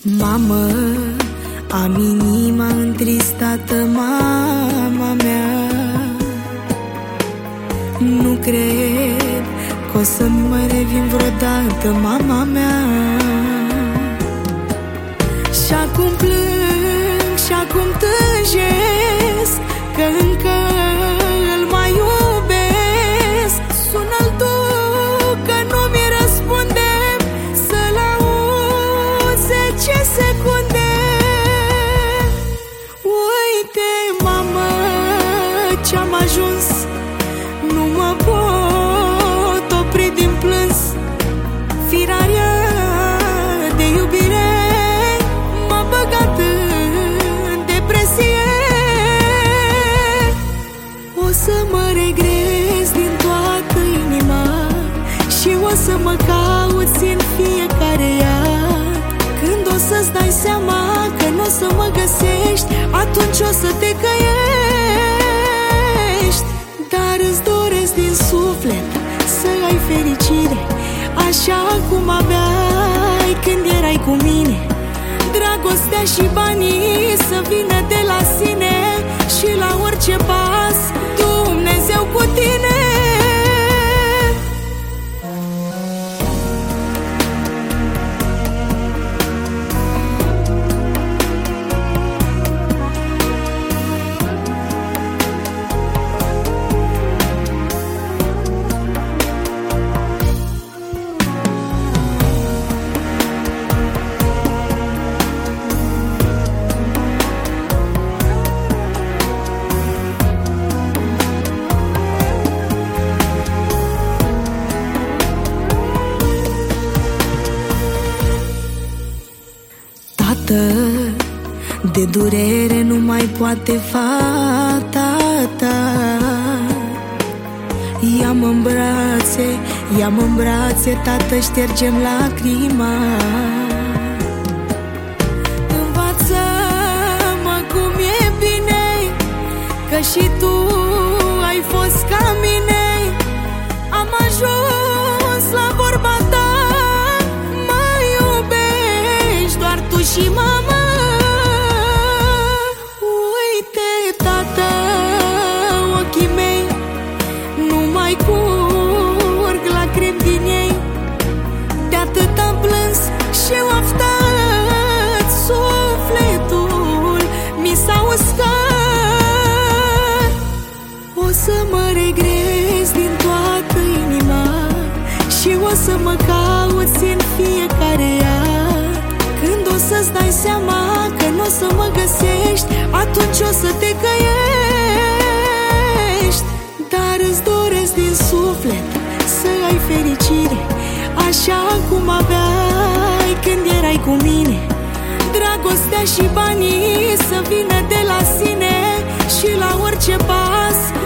Mamă, am inima întristată, mama mea. Nu cred că o să-mi mai revin vreodată, mama mea. Și acum plâng și acum tânjesc că încă îl mai iubesc. Sună-l tu că nu mi răspunde, să-l auzi 10 secunde. Uite, mamă, ce-am ajuns, nu mă pot opri din plâns. Firarea de iubire m-a băgat în depresie. O să mă regres din toată inima și o să mă cauți în fiecare iar. Când o să-ți dai seama că n-o să mă găsești, atunci o să te căiești. Dar îți doresc din suflet să ai fericire, așa cum aveai când erai cu mine. Dragostea și banii să vină de la sine și la orice pas Dumnezeu cu tine. De durere nu mai poate fata ta. Ia-mă în brațe, ia-mă în brațe, tată, ștergem lacrima. Învață-mă cum e bine, că și tu ai fost ca mine. Am ajuns la vorba ta, mă iubești doar tu și mama. Curg lacrimi din ei, de atât am plâns și oftat, sufletul mi s-a uscat. O să mă regres din toată inima și o să mă cauți în fiecare iar. Când o să-ți dai seama că n-o să mă găsești, atunci o să te căiești. Dar îți doresc din suflet să ai fericire, așa cum aveai când erai cu mine. Dragostea și banii să vină de la sine și la orice pas